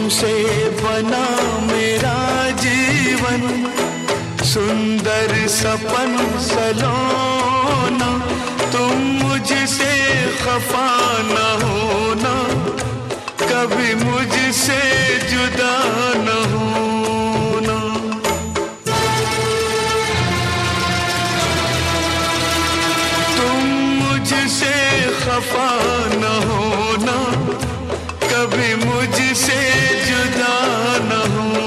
तुमसे बना मेरा जीवन, सुंदर सपन सलोना। तुम मुझसे खफा न होना, कभी मुझसे जुदा न होना। तुम मुझसे खफा न होना, कभी मुझसे जुदा न होना।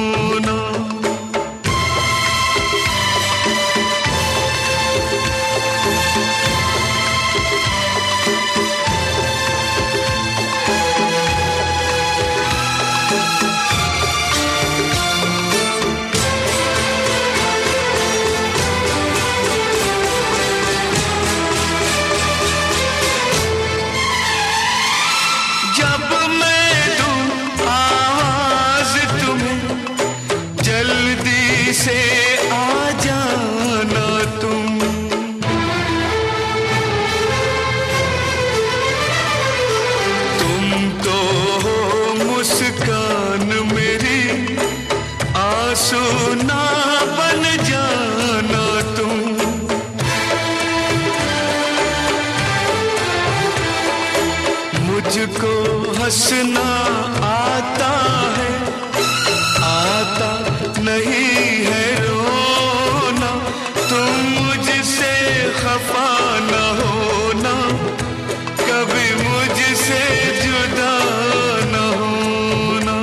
से आ जाना तुम, तुम तो हो मुस्कान मेरी, आंसू ना बन जाना तुम। मुझको हंसना आता है, आता नहीं है रोना। तुम मुझसे खफा न होना, कभी मुझसे जुदा न होना।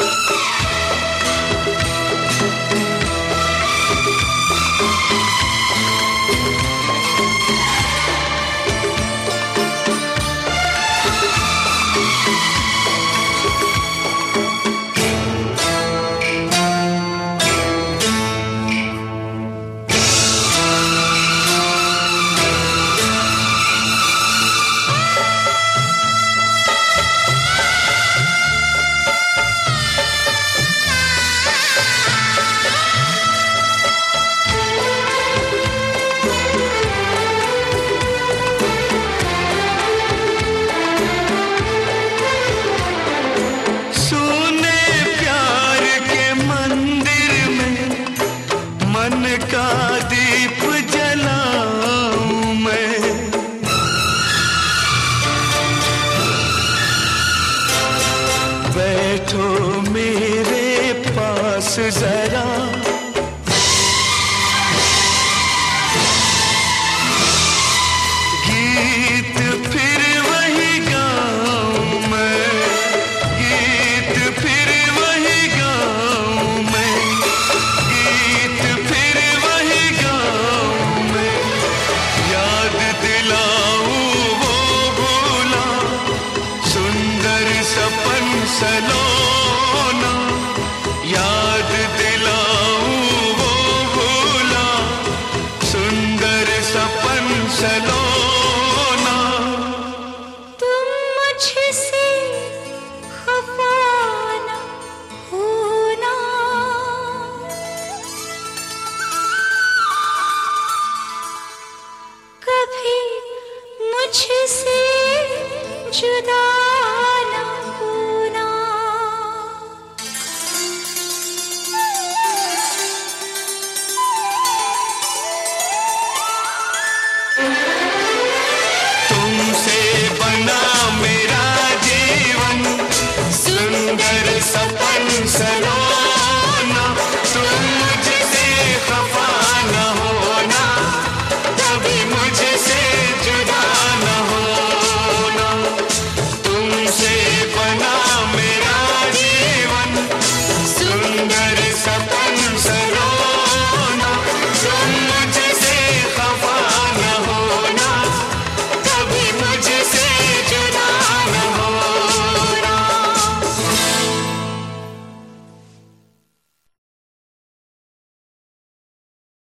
मन का दीप जलाऊं मैं, बैठो मेरे पास जरा, गीत फिर वही गाऊं मैं, गीत फिर वही गाऊं मैं, गीत फिर वही गाऊं मैं। याद दिलाऊं वो भूला सुंदर सपन सलो